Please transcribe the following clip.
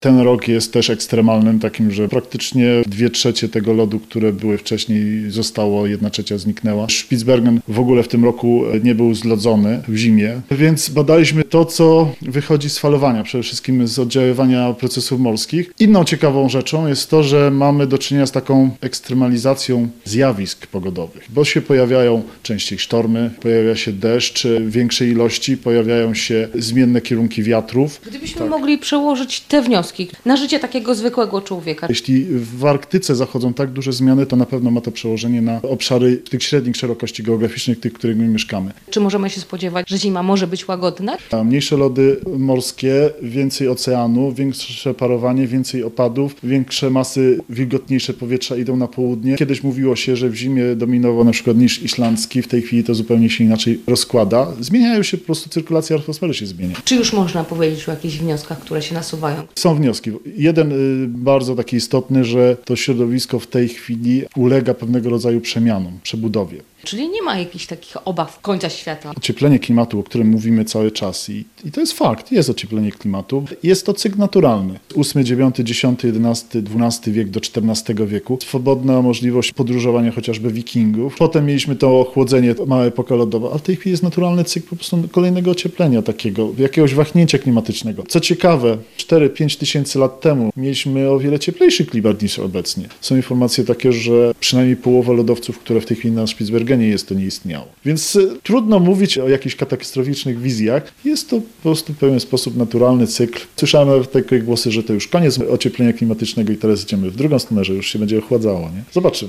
Ten rok jest też ekstremalnym, takim, że praktycznie 2/3 tego lodu, które były wcześniej, zostało, 1/3 zniknęła. Spitsbergen w ogóle w tym roku nie był zlodzony w zimie, więc badaliśmy to, co wychodzi z falowania, przede wszystkim z oddziaływania procesów morskich. Inną ciekawą rzeczą jest to, że mamy do czynienia z taką ekstremalizacją zjawisk pogodowych, bo się pojawiają częściej sztormy, pojawia się deszcz w większej ilości, pojawiają się zmienne kierunki wiatrów. Gdybyśmy mogli przełożyć te wnioski na życie takiego zwykłego człowieka. Jeśli w Arktyce zachodzą tak duże zmiany, to na pewno ma to przełożenie na obszary tych średnich szerokości geograficznych, tych, w których my mieszkamy. Czy możemy się spodziewać, że zima może być łagodna? A mniejsze lody morskie, więcej oceanu, większe parowanie, więcej opadów, większe masy wilgotniejsze powietrza idą na południe. Kiedyś mówiło się, że w zimie dominował na przykład niż islandzki, w tej chwili to zupełnie się inaczej rozkłada. Zmieniają się, po prostu cyrkulacja atmosfery się zmienia. Czy już można powiedzieć o jakichś wnioskach, które się nasuwają? Są wnioski. Jeden bardzo taki istotny, że to środowisko w tej chwili ulega pewnego rodzaju przemianom, przebudowie. Czyli nie ma jakichś takich obaw końca świata. Ocieplenie klimatu, o którym mówimy cały czas i to jest fakt, jest ocieplenie klimatu. Jest to cykl naturalny. 8, 9, 10, 11, 12 wiek do XIV wieku. Swobodna możliwość podróżowania chociażby wikingów. Potem mieliśmy to ochłodzenie, mała epoka lodowa, a w tej chwili jest naturalny cykl po prostu kolejnego ocieplenia takiego, jakiegoś wahnięcia klimatycznego. Co ciekawe, 4-5 tysięcy lat temu mieliśmy o wiele cieplejszy klimat niż obecnie. Są informacje takie, że przynajmniej połowa lodowców, które w tej chwili na Spitsbergenie nie istniało. Więc trudno mówić o jakichś katastroficznych wizjach. Jest to po prostu w pewien sposób naturalny cykl. Słyszałem nawet takie głosy, że to już koniec ocieplenia klimatycznego i teraz idziemy w drugą stronę, że już się będzie ochładzało. Nie? Zobaczymy.